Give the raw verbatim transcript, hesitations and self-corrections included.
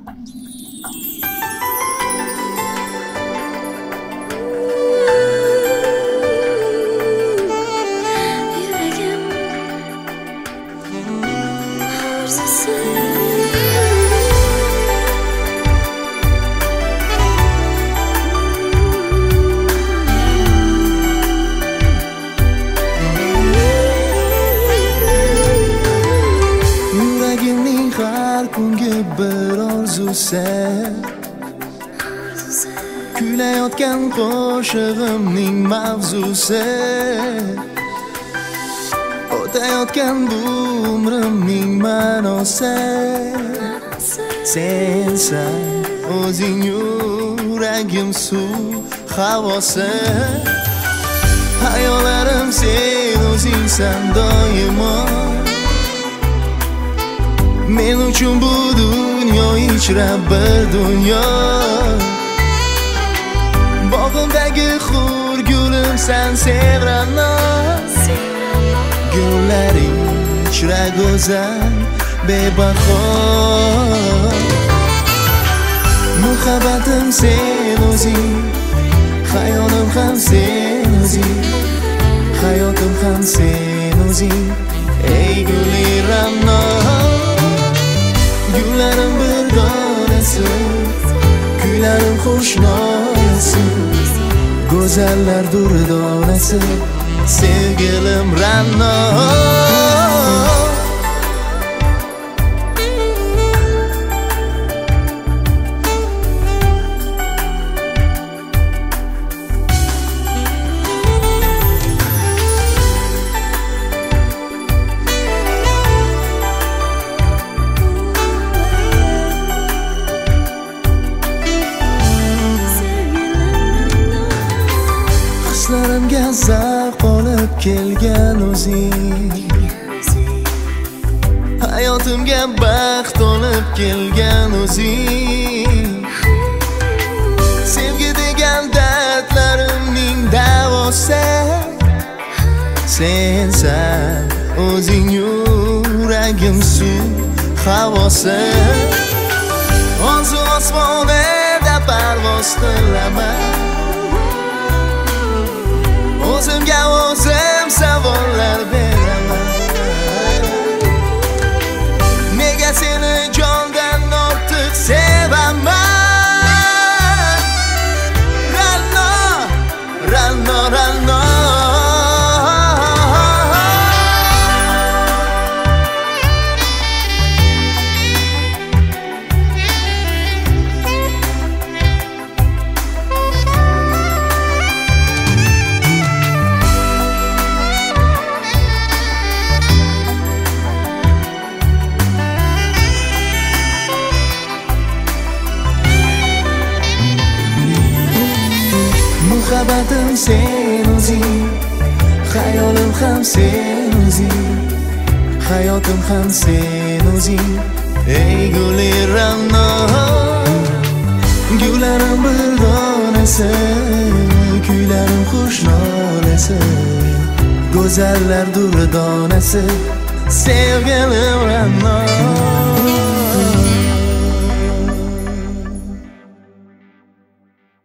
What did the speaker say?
bir orzusi kuylayotgan qo'shig'imning mavzusi o'tayotgan bu umrimning ma'nosi sensan o'zing yuragim suv havosi hayollarim sen o'zingsan doimo men uchun bu dunyo ichra bir dunyo bog'imdagi xur gulimsan Sevrano gullaring ichra go'zal bebaho muhabbatim sen o'zing hayolim ham sen o'zing hayotim ham sen o'zing ey guli Ra'no gullarim bir donasi kuylarim xushnoyasi go'zallar durdonasi sevgilim Ra'no hislarimga zavq olib kelgan o'zing hayotimga baxt olib kelgan o'zing sevgi degan dardlarimning davosi sensan o'zing yuragim suv havosi orzu osmonida parvoz qilaman o'zimga o'zim savollar beraman nega seni jondan ortiq sevaman Ra'no Ra'no Ra'no muhabbatim sen o'zing hayolim ham sen o'zing hayotim ham sen o'zing ey guli Ra'no gullarim bir donasi kuylarim xushnolasi go'zallar durdonasi sevgilim Ra'no